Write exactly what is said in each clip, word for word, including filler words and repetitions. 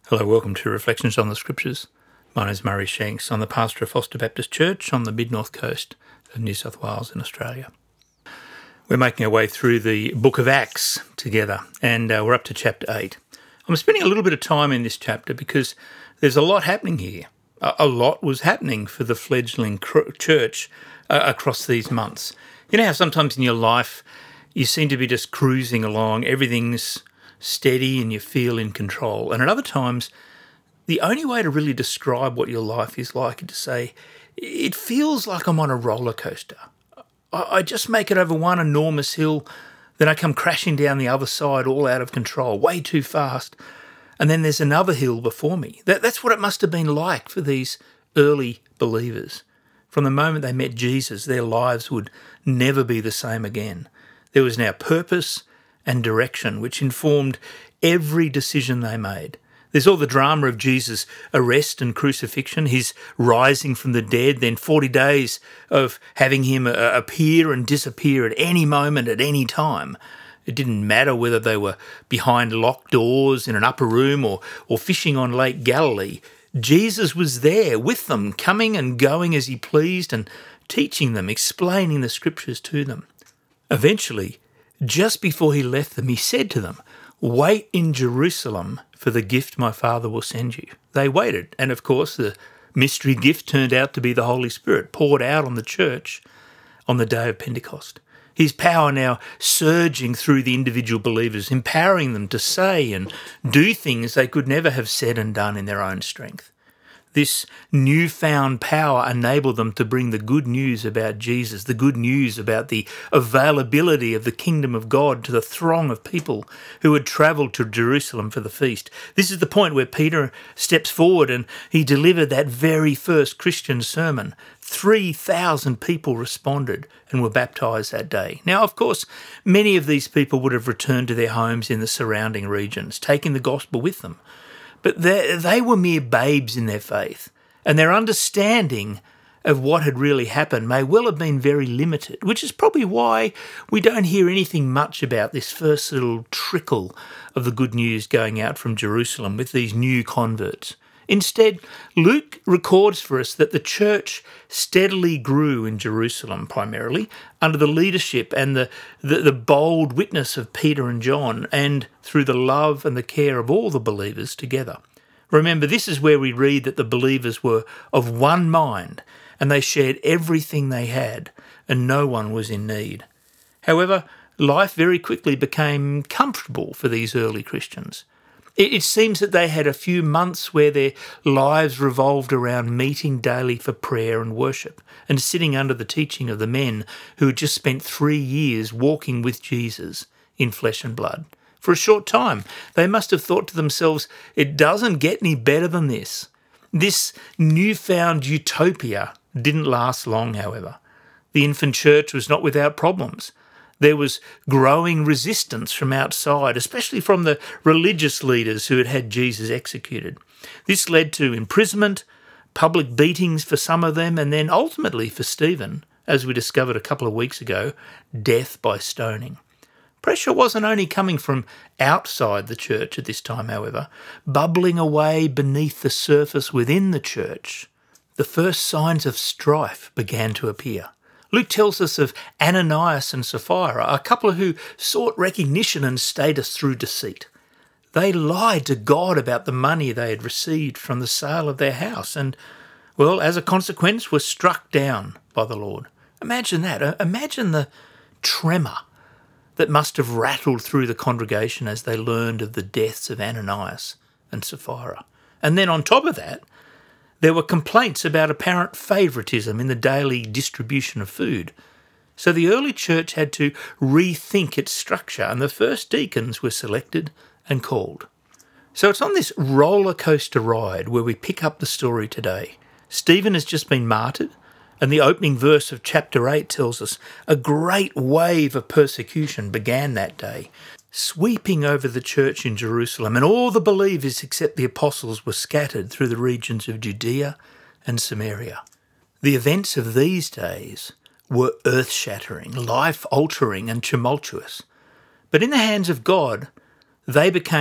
Hello, welcome to Reflections on the Scriptures. My name is Murray Shanks. I'm the pastor of Foster Baptist Church on the mid-north coast of New South Wales in Australia. We're making our way through the book of Acts together, and uh, we're up to chapter eight. I'm spending a little bit of time in this chapter because there's a lot happening here. A, a lot was happening for the fledgling cr- church uh, across these months. You know how sometimes in your life you seem to be just cruising along, everything's steady and you feel in control. And at other times, the only way to really describe what your life is like is to say, it feels like I'm on a roller coaster. I, I just make it over one enormous hill, then I come crashing down the other side all out of control, way too fast. And then there's another hill before me. That, that's what it must have been like for these early believers. From the moment they met Jesus, their lives would never be the same again. There was now purpose and direction, which informed every decision they made. There's all the drama of Jesus' arrest and crucifixion, his rising from the dead, then forty days of having him appear and disappear at any moment, at any time. It didn't matter whether they were behind locked doors in an upper room or, or fishing on Lake Galilee. Jesus was there with them, coming and going as he pleased and teaching them, explaining the scriptures to them. Eventually, just before he left them, he said to them, "Wait in Jerusalem for the gift my Father will send you." They waited, and of course the mystery gift turned out to be the Holy Spirit poured out on the church on the day of Pentecost. His power now surging through the individual believers, empowering them to say and do things they could never have said and done in their own strength. This newfound power enabled them to bring the good news about Jesus, the good news about the availability of the kingdom of God to the throng of people who had travelled to Jerusalem for the feast. This is the point where Peter steps forward and he delivered that very first Christian sermon. three thousand people responded and were baptised that day. Now, of course, many of these people would have returned to their homes in the surrounding regions, taking the gospel with them. But they, they were mere babes in their faith, and their understanding of what had really happened may well have been very limited, which is probably why we don't hear anything much about this first little trickle of the good news going out from Jerusalem with these new converts. Instead, Luke records for us that the church steadily grew in Jerusalem primarily under the leadership and the, the, the bold witness of Peter and John, and through the love and the care of all the believers together. Remember, this is where we read that the believers were of one mind and they shared everything they had and no one was in need. However, life very quickly became comfortable for these early Christians. It seems that they had a few months where their lives revolved around meeting daily for prayer and worship and sitting under the teaching of the men who had just spent three years walking with Jesus in flesh and blood. For a short time, they must have thought to themselves, it doesn't get any better than this. This newfound utopia didn't last long, however. The infant church was not without problems. There was growing resistance from outside, especially from the religious leaders who had had Jesus executed. This led to imprisonment, public beatings for some of them, and then ultimately for Stephen, as we discovered a couple of weeks ago, death by stoning. Pressure wasn't only coming from outside the church at this time, however. Bubbling away beneath the surface within the church, the first signs of strife began to appear. Luke tells us of Ananias and Sapphira, a couple who sought recognition and status through deceit. They lied to God about the money they had received from the sale of their house and, well, as a consequence, were struck down by the Lord. Imagine that. Imagine the tremor that must have rattled through the congregation as they learned of the deaths of Ananias and Sapphira. And then on top of that, there were complaints about apparent favouritism in the daily distribution of food. So the early church had to rethink its structure, and the first deacons were selected and called. So it's on this roller coaster ride where we pick up the story today. Stephen has just been martyred, and the opening verse of chapter eight tells us a great wave of persecution began that day, sweeping over the church in Jerusalem, and all the believers except the apostles were scattered through the regions of Judea and Samaria. The events of these days were earth-shattering, life-altering and tumultuous. But in the hands of God, they became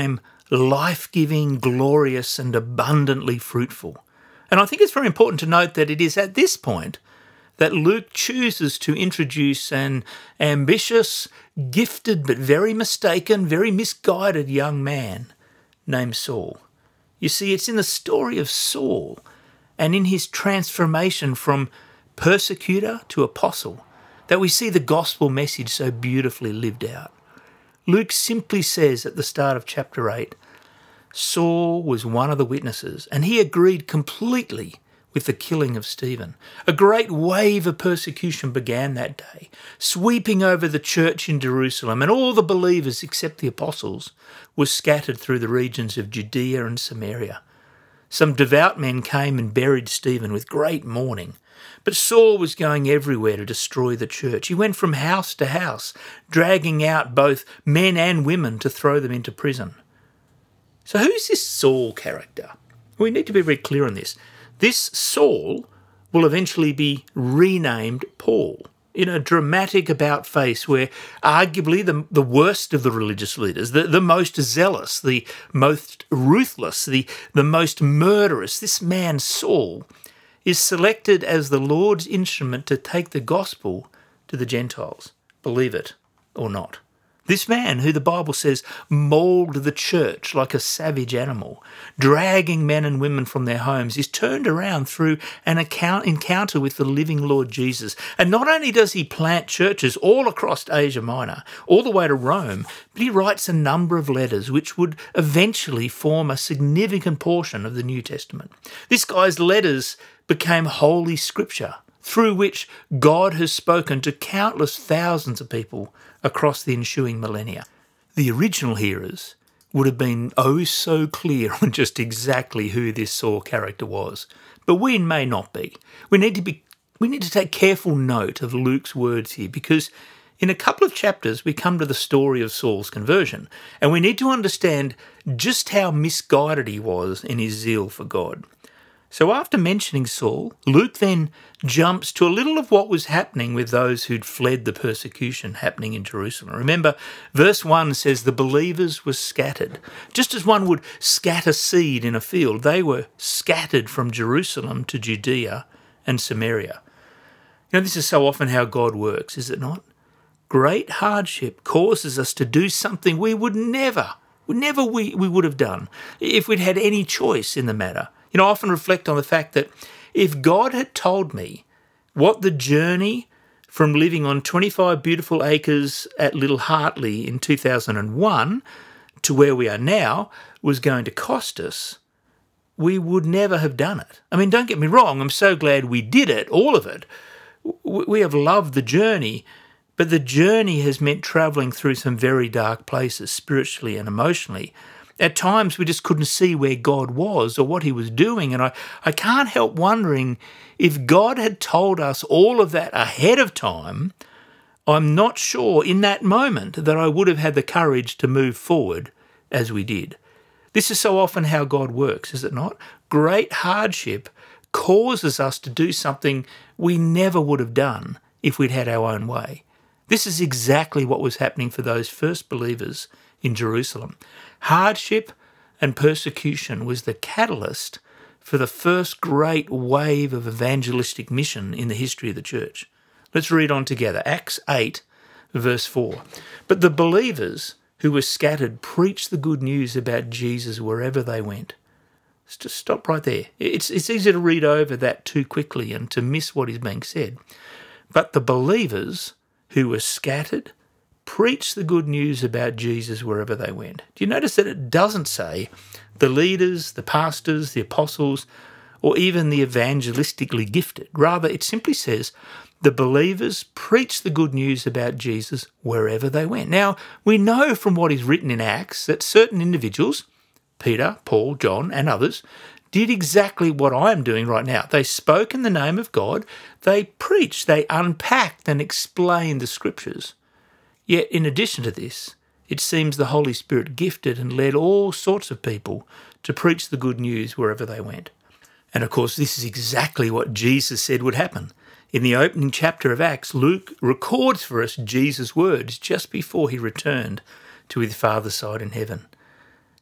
life-giving, glorious, and abundantly fruitful. And I think it's very important to note that it is at this point that Luke chooses to introduce an ambitious, gifted, but very mistaken, very misguided young man named Saul. You see, it's in the story of Saul and in his transformation from persecutor to apostle that we see the gospel message so beautifully lived out. Luke simply says at the start of chapter eight, Saul was one of the witnesses, and he agreed completely with the killing of Stephen. A great wave of persecution began that day, sweeping over the church in Jerusalem, and all the believers except the apostles were scattered through the regions of Judea and Samaria. Some devout men came and buried Stephen with great mourning. But Saul was going everywhere to destroy the church. He went from house to house, dragging out both men and women to throw them into prison. So who's this Saul character? We need to be very clear on this. This Saul will eventually be renamed Paul in a dramatic about-face where arguably the, the worst of the religious leaders, the, the most zealous, the most ruthless, the, the most murderous, this man Saul is selected as the Lord's instrument to take the gospel to the Gentiles, believe it or not. This man, who the Bible says mauled the church like a savage animal, dragging men and women from their homes, is turned around through an account, encounter with the living Lord Jesus. And not only does he plant churches all across Asia Minor, all the way to Rome, but he writes a number of letters which would eventually form a significant portion of the New Testament. This guy's letters became Holy Scripture, through which God has spoken to countless thousands of people across the ensuing millennia. The original hearers would have been oh so clear on just exactly who this Saul character was, but we may not be. We need to be. We need to take careful note of Luke's words here, because in a couple of chapters we come to the story of Saul's conversion, and we need to understand just how misguided he was in his zeal for God. So after mentioning Saul, Luke then jumps to a little of what was happening with those who'd fled the persecution happening in Jerusalem. Remember, verse one says the believers were scattered. Just as one would scatter seed in a field, they were scattered from Jerusalem to Judea and Samaria. You know, this is so often how God works, is it not? Great hardship causes us to do something we would never, never we, we would have done if we'd had any choice in the matter. You know, I often reflect on the fact that if God had told me what the journey from living on twenty-five beautiful acres at Little Hartley in two thousand one to where we are now was going to cost us, we would never have done it. I mean, don't get me wrong, I'm so glad we did it, all of it. We have loved the journey, but the journey has meant travelling through some very dark places, spiritually and emotionally. At times, we just couldn't see where God was or what he was doing. And I, I can't help wondering if God had told us all of that ahead of time, I'm not sure in that moment that I would have had the courage to move forward as we did. This is so often how God works, is it not? Great hardship causes us to do something we never would have done if we'd had our own way. This is exactly what was happening for those first believers in Jerusalem. Hardship and persecution was the catalyst for the first great wave of evangelistic mission in the history of the church. Let's read on together. Acts eight, verse four. But the believers who were scattered preached the good news about Jesus wherever they went. Let's just stop right there. It's, it's easy to read over that too quickly and to miss what is being said. But the believers who were scattered preach the good news about Jesus wherever they went. Do you notice that it doesn't say the leaders, the pastors, the apostles, or even the evangelistically gifted? Rather, it simply says the believers preach the good news about Jesus wherever they went. Now, we know from what is written in Acts that certain individuals, Peter, Paul, John, and others, did exactly what I am doing right now. They spoke in the name of God. They preached, they unpacked and explained the scriptures. Yet, in addition to this, it seems the Holy Spirit gifted and led all sorts of people to preach the good news wherever they went. And of course, this is exactly what Jesus said would happen. In the opening chapter of Acts, Luke records for us Jesus' words just before he returned to his Father's side in heaven.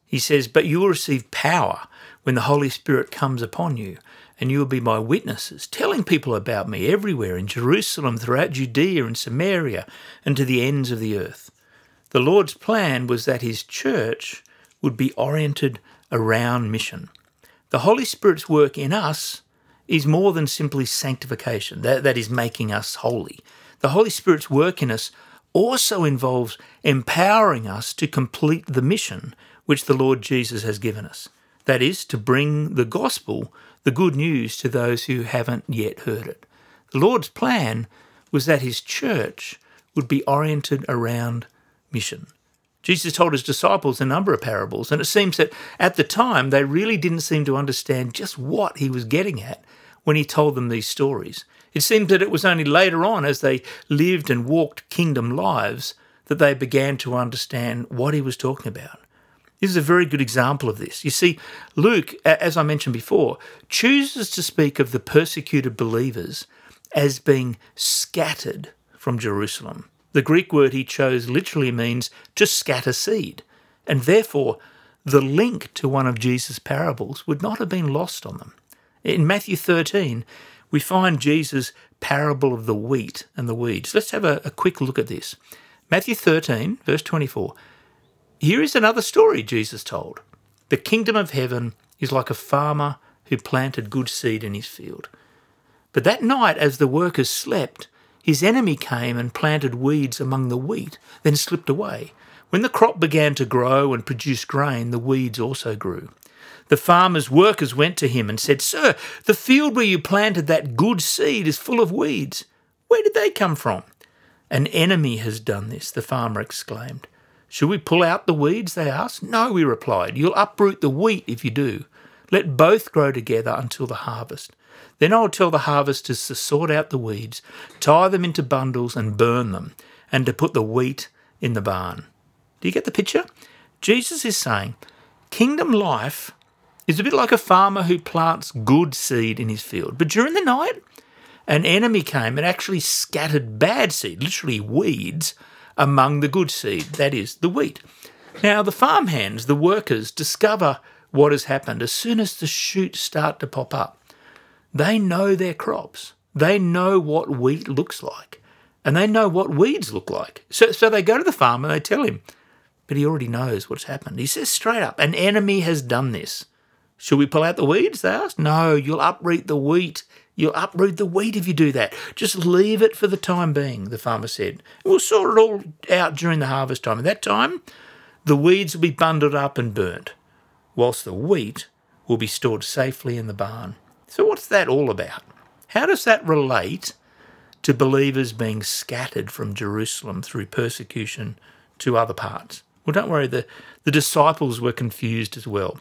He says, but you will receive power when the Holy Spirit comes upon you, and you will be my witnesses, telling people about me everywhere in Jerusalem, throughout Judea and Samaria, and to the ends of the earth. The Lord's plan was that his church would be oriented around mission. The Holy Spirit's work in us is more than simply sanctification, that, that is making us holy. The Holy Spirit's work in us also involves empowering us to complete the mission which the Lord Jesus has given us. That is, to bring the gospel, the good news, to those who haven't yet heard it. The Lord's plan was that his church would be oriented around mission. Jesus told his disciples a number of parables, and it seems that at the time they really didn't seem to understand just what he was getting at when he told them these stories. It seemed that it was only later on, as they lived and walked kingdom lives, that they began to understand what he was talking about. This is a very good example of this. You see, Luke, as I mentioned before, chooses to speak of the persecuted believers as being scattered from Jerusalem. The Greek word he chose literally means to scatter seed, and therefore the link to one of Jesus' parables would not have been lost on them. In Matthew thirteen, we find Jesus' parable of the wheat and the weeds. Let's have a, a quick look at this. Matthew thirteen, verse twenty-four. Here is another story Jesus told. The kingdom of heaven is like a farmer who planted good seed in his field. But that night, as the workers slept, his enemy came and planted weeds among the wheat, then slipped away. When the crop began to grow and produce grain, the weeds also grew. The farmer's workers went to him and said, "Sir, the field where you planted that good seed is full of weeds. Where did they come from?" "An enemy has done this," the farmer exclaimed. "Should we pull out the weeds?" they asked. "No," he replied. "You'll uproot the wheat if you do. Let both grow together until the harvest. Then I will tell the harvesters to sort out the weeds, tie them into bundles and burn them, and to put the wheat in the barn." Do you get the picture? Jesus is saying, kingdom life is a bit like a farmer who plants good seed in his field. But during the night, an enemy came and actually scattered bad seed, literally weeds, among the good seed, that is, the wheat. Now, the farmhands, the workers, discover what has happened as soon as the shoots start to pop up. They know their crops. They know what wheat looks like. And they know what weeds look like. So, so they go to the farmer and they tell him. But he already knows what's happened. He says straight up, "An enemy has done this." "Should we pull out the weeds?" they asked. "No, you'll uproot the wheat. You'll uproot the wheat if you do that. Just leave it for the time being," the farmer said. "We'll sort it all out during the harvest time. At that time, the weeds will be bundled up and burnt, whilst the wheat will be stored safely in the barn." So what's that all about? How does that relate to believers being scattered from Jerusalem through persecution to other parts? Well, don't worry, the, the disciples were confused as well.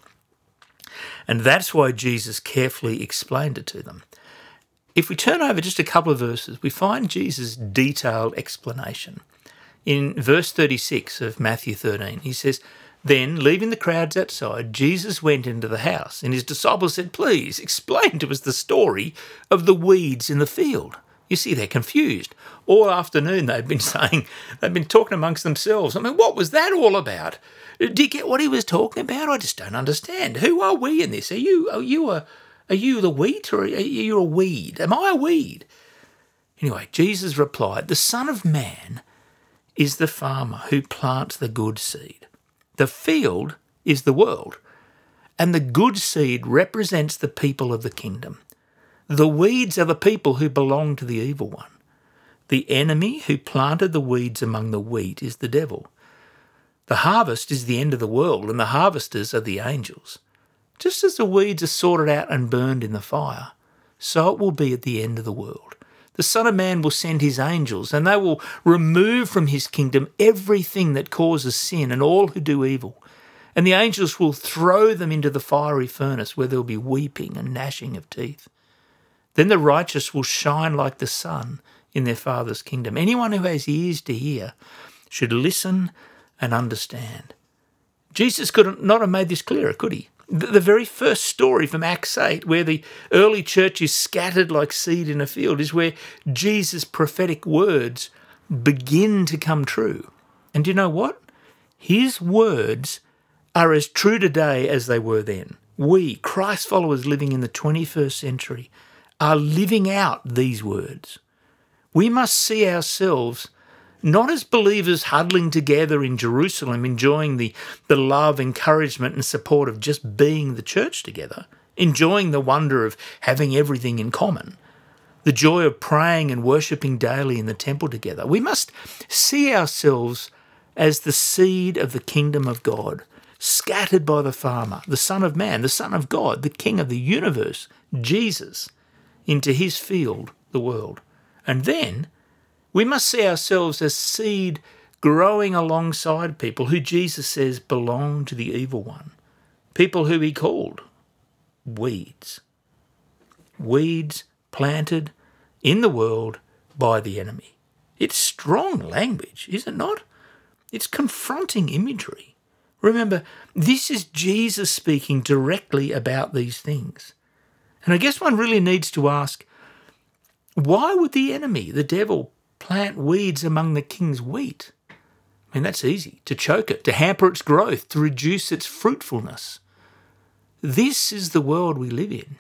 And that's why Jesus carefully explained it to them. If we turn over just a couple of verses, we find Jesus' detailed explanation. In verse thirty-six of Matthew thirteen, he says, "Then, leaving the crowds outside, Jesus went into the house, and his disciples said, 'Please explain to us the story of the weeds in the field.'" You see, they're confused. All afternoon they've been saying, they've been talking amongst themselves. I mean, what was that all about? Do you get what he was talking about? I just don't understand. Who are we in this? Are you are you a are you the wheat, or are you a weed? Am I a weed? Anyway, Jesus replied, "The Son of Man is the farmer who plants the good seed. The field is the world, and the good seed represents the people of the kingdom. The weeds are the people who belong to the evil one. The enemy who planted the weeds among the wheat is the devil. The harvest is the end of the world, and the harvesters are the angels. Just as the weeds are sorted out and burned in the fire, so it will be at the end of the world. The Son of Man will send his angels, and they will remove from his kingdom everything that causes sin and all who do evil. And the angels will throw them into the fiery furnace, where there will be weeping and gnashing of teeth. Then the righteous will shine like the sun in their Father's kingdom. Anyone who has ears to hear should listen and understand." Jesus could not have made this clearer, could he? The very first story from Acts eight, where the early church is scattered like seed in a field, is where Jesus' prophetic words begin to come true. And do you know what? His words are as true today as they were then. We, Christ followers living in the twenty-first century, are living out these words. We must see ourselves not as believers huddling together in Jerusalem, enjoying the, the love, encouragement and support of just being the church together, enjoying the wonder of having everything in common, the joy of praying and worshipping daily in the temple together. We must see ourselves as the seed of the kingdom of God, scattered by the farmer, the Son of Man, the Son of God, the King of the universe, Jesus, into his field, the world. And then we must see ourselves as seed growing alongside people who Jesus says belong to the evil one, people who he called weeds. Weeds planted in the world by the enemy. It's strong language, is it not? It's confronting imagery. Remember, this is Jesus speaking directly about these things. And I guess one really needs to ask, why would the enemy, the devil, plant weeds among the king's wheat? I mean, that's easy. To choke it, to hamper its growth, to reduce its fruitfulness. This is the world we live in.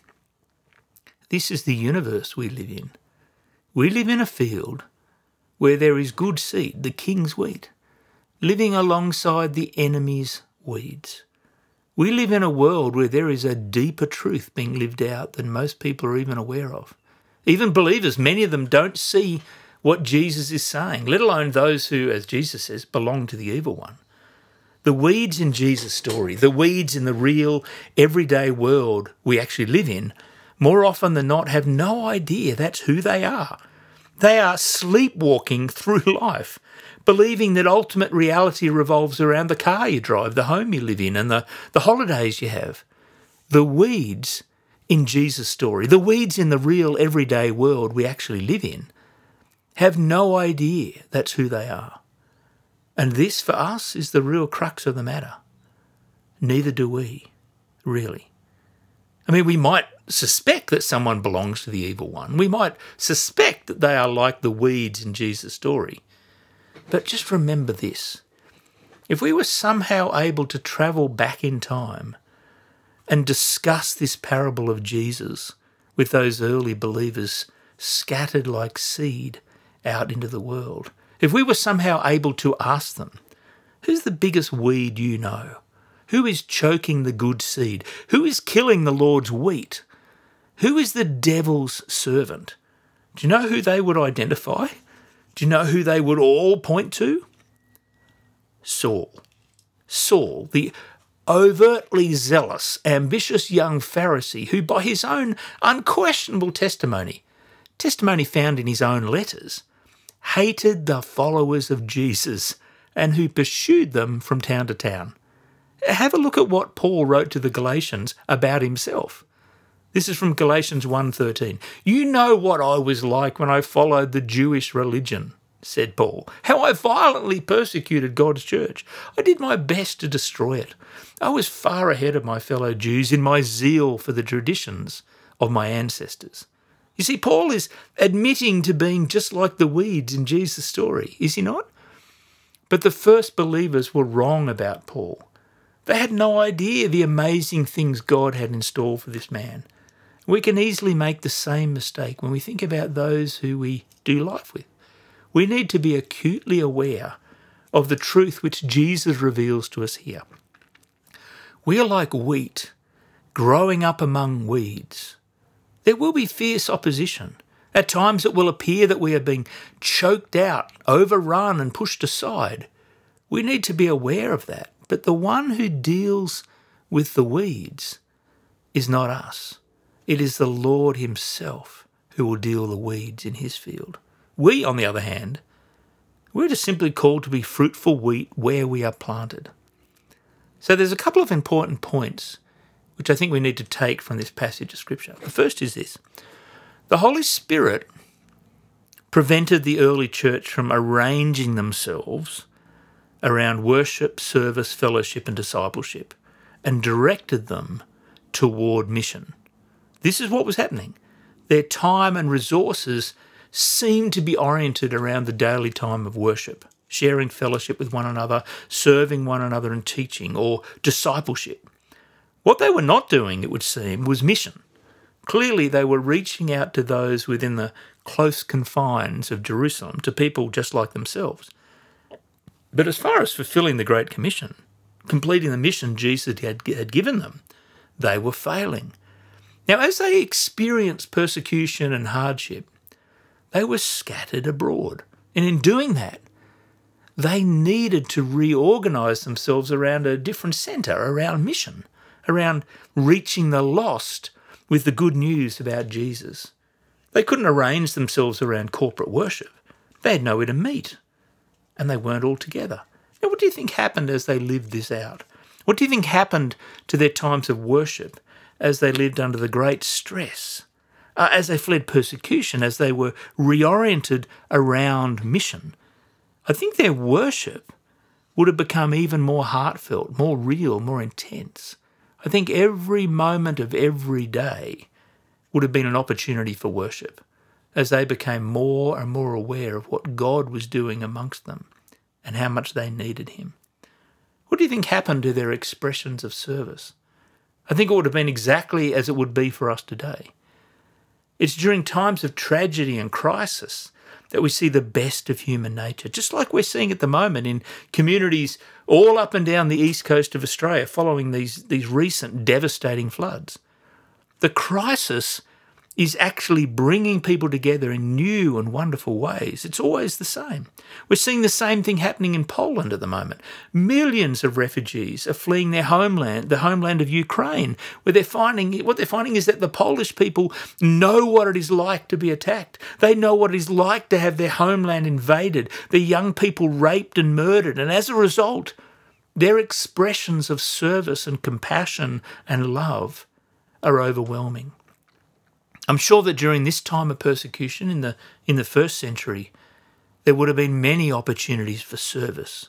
This is the universe we live in. We live in a field where there is good seed, the king's wheat, living alongside the enemy's weeds. We live in a world where there is a deeper truth being lived out than most people are even aware of. Even believers, many of them don't see what Jesus is saying, let alone those who, as Jesus says, belong to the evil one. The weeds in Jesus' story, the weeds in the real, everyday world we actually live in, more often than not have no idea that's who they are. They are sleepwalking through life, believing that ultimate reality revolves around the car you drive, the home you live in, and the, the holidays you have. The weeds in Jesus' story, the weeds in the real everyday world we actually live in, have no idea that's who they are. And this, for us, is the real crux of the matter. Neither do we, really. I mean, we might suspect that someone belongs to the evil one. We might suspect that they are like the weeds in Jesus' story. But just remember this. If we were somehow able to travel back in time and discuss this parable of Jesus with those early believers scattered like seed out into the world, if we were somehow able to ask them, who's the biggest weed you know? Who is choking the good seed? Who is killing the Lord's wheat? Who is the devil's servant? Do you know who they would identify? Do you know who they would all point to? Saul. Saul, the overtly zealous, ambitious young Pharisee who, by his own unquestionable testimony, testimony found in his own letters, hated the followers of Jesus and who pursued them from town to town. Have a look at what Paul wrote to the Galatians about himself. This is from Galatians one thirteen. You know what I was like when I followed the Jewish religion, said Paul, how I violently persecuted God's church. I did my best to destroy it. I was far ahead of my fellow Jews in my zeal for the traditions of my ancestors. You see, Paul is admitting to being just like the weeds in Jesus' story, is he not? But the first believers were wrong about Paul. They had no idea the amazing things God had in store for this man. We can easily make the same mistake when we think about those who we do life with. We need to be acutely aware of the truth which Jesus reveals to us here. We are like wheat growing up among weeds. There will be fierce opposition. At times it will appear that we are being choked out, overrun and pushed aside. We need to be aware of that. But the one who deals with the weeds is not us. It is the Lord himself who will deal the weeds in his field. We, on the other hand, we're just simply called to be fruitful wheat where we are planted. So there's a couple of important points which I think we need to take from this passage of Scripture. The first is this. The Holy Spirit prevented the early church from arranging themselves around worship, service, fellowship and discipleship and directed them toward mission. This is what was happening. Their time and resources seemed to be oriented around the daily time of worship, sharing fellowship with one another, serving one another and teaching, or discipleship. What they were not doing, it would seem, was mission. Clearly they were reaching out to those within the close confines of Jerusalem, to people just like themselves. But as far as fulfilling the Great Commission, completing the mission Jesus had, had given them, they were failing. Now, as they experienced persecution and hardship, they were scattered abroad. And in doing that, they needed to reorganise themselves around a different centre, around mission, around reaching the lost with the good news about Jesus. They couldn't arrange themselves around corporate worship. They had nowhere to meet, and they weren't all together. Now, what do you think happened as they lived this out? What do you think happened to their times of worship as they lived under the great stress, uh, as they fled persecution, as they were reoriented around mission? I think their worship would have become even more heartfelt, more real, more intense. I think every moment of every day would have been an opportunity for worship as they became more and more aware of what God was doing amongst them and how much they needed him. What do you think happened to their expressions of service? I think it would have been exactly as it would be for us today. It's during times of tragedy and crisis that we see the best of human nature, just like we're seeing at the moment in communities all up and down the east coast of Australia following these, these recent devastating floods. The crisis is actually bringing people together in new and wonderful ways. It's always the same. We're seeing the same thing happening in Poland at the moment. Millions of refugees are fleeing their homeland, the homeland of Ukraine, where they're finding, what they're finding is that the Polish people know what it is like to be attacked. They know what it is like to have their homeland invaded, their young people raped and murdered, and as a result, their expressions of service and compassion and love are overwhelming. I'm sure that during this time of persecution in the in the first century, there would have been many opportunities for service.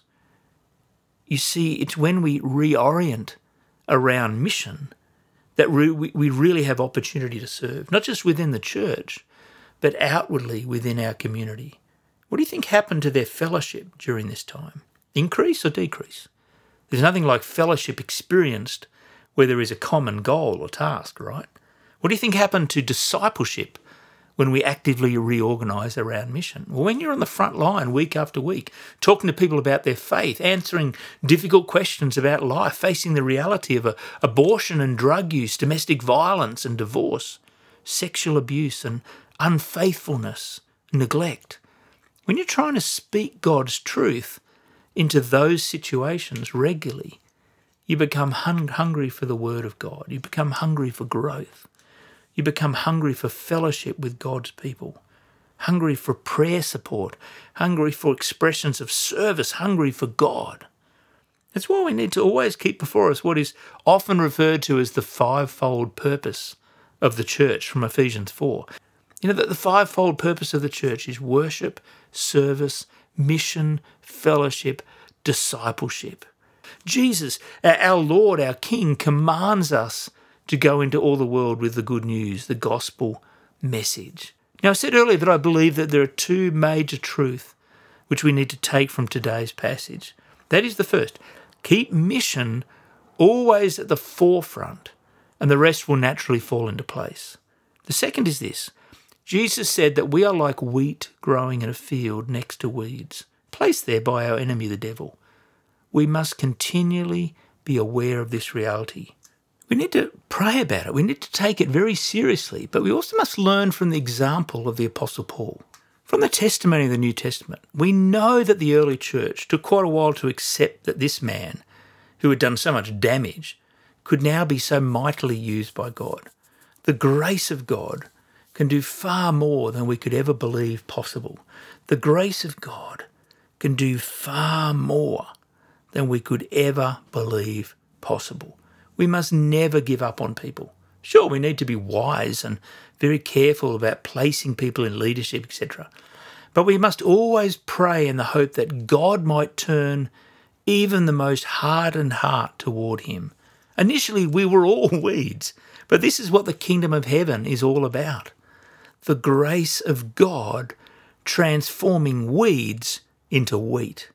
You see, it's when we reorient around mission that re- we really have opportunity to serve, not just within the church, but outwardly within our community. What do you think happened to their fellowship during this time? Increase or decrease? There's nothing like fellowship experienced where there is a common goal or task, right? What do you think happened to discipleship when we actively reorganise around mission? Well, when you're on the front line week after week, talking to people about their faith, answering difficult questions about life, facing the reality of a, abortion and drug use, domestic violence and divorce, sexual abuse and unfaithfulness, neglect. When you're trying to speak God's truth into those situations regularly, you become hung- hungry for the Word of God. You become hungry for growth. You become hungry for fellowship with God's people, hungry for prayer support, hungry for expressions of service, hungry for God. That's why we need to always keep before us what is often referred to as the fivefold purpose of the church from Ephesians four. You know, that the fivefold purpose of the church is worship, service, mission, fellowship, discipleship. Jesus, our Lord, our King, commands us to go into all the world with the good news, the gospel message. Now, I said earlier that I believe that there are two major truths which we need to take from today's passage. That is the first. Keep mission always at the forefront, and the rest will naturally fall into place. The second is this. Jesus said that we are like wheat growing in a field next to weeds, placed there by our enemy, the devil. We must continually be aware of this reality. We need to pray about it. We need to take it very seriously, but we also must learn from the example of the Apostle Paul. From the testimony of the New Testament, we know that the early church took quite a while to accept that this man, who had done so much damage, could now be so mightily used by God. The grace of God can do far more than we could ever believe possible. The grace of God can do far more than we could ever believe possible. We must never give up on people. Sure, we need to be wise and very careful about placing people in leadership, et cetera. But we must always pray in the hope that God might turn even the most hardened heart toward him. Initially, we were all weeds, but this is what the kingdom of heaven is all about. The grace of God transforming weeds into wheat.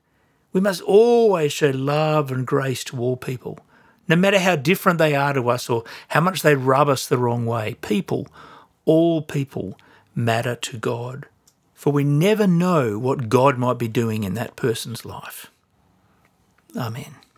We must always show love and grace to all people, no matter how different they are to us or how much they rub us the wrong way. People, all people, matter to God, for we never know what God might be doing in that person's life. Amen.